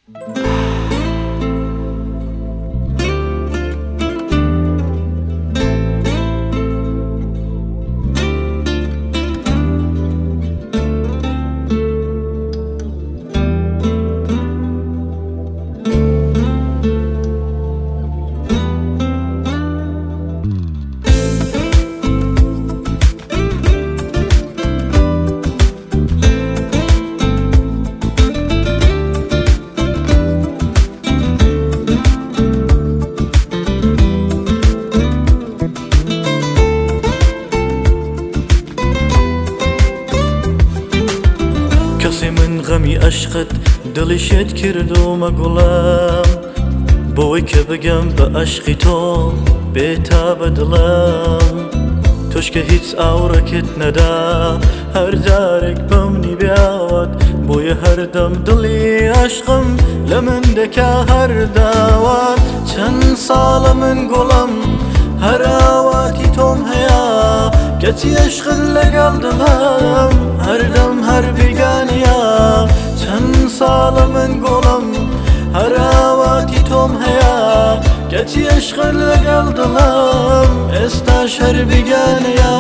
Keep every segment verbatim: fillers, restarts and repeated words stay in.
کەسی من غەمی عەشقت دڵی شێت کردومە گوڵم بۆی کە بگەم بە عەشقی تۆ بێتا بە دڵم تۆش کە هیچ ئاوڕەکت نەدا هەر جارێک بەمنی بیاوات بۆیە هەردەم دڵی عەشقم لە من دەکا هەر داوات چەند ساڵە من گوڵم هەر ئاواتی تۆم هەیە کەچی عەشقت لەگەڵ دڵم هەردەم هەر بیگانەیە چەند ساڵە من گوڵم هەر ئاواتی تۆم هەیە کەچی عەشقت لەگەڵ دڵم ئێستاش هەر بیگانەیە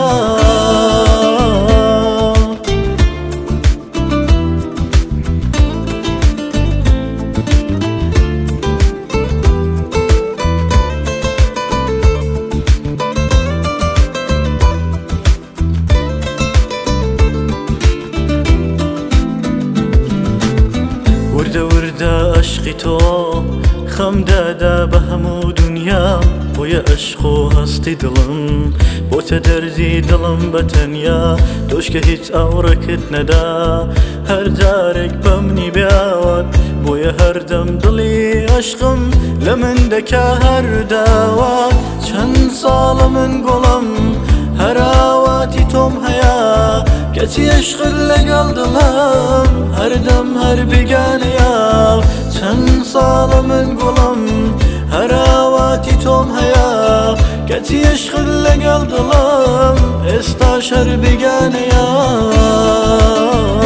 وردە وردە عەشقی تۆ خەم دادا بە هەموو دونیا بۆیە عەشق و هەستی دڵم بۆتە دەردی دڵم بە تەنیا تۆش کە هیچ ئاوڕەکت نەدا هەر جارێک بەمنی بیاوات بۆیە هەردەم دڵی عەشقم لە من دەکا هەر داوات چەند ساڵە من گوڵم هەر ئاواتی تۆم هەیە کەچی عەشقت لەگەڵ دڵم هەردەم هەر بیگانەیە چەند ساڵە من گوڵم هەر ئاواتی تۆم هەیە کەچی عەشقت لەگەڵ دڵم ئێستاش هەر بیگانەیە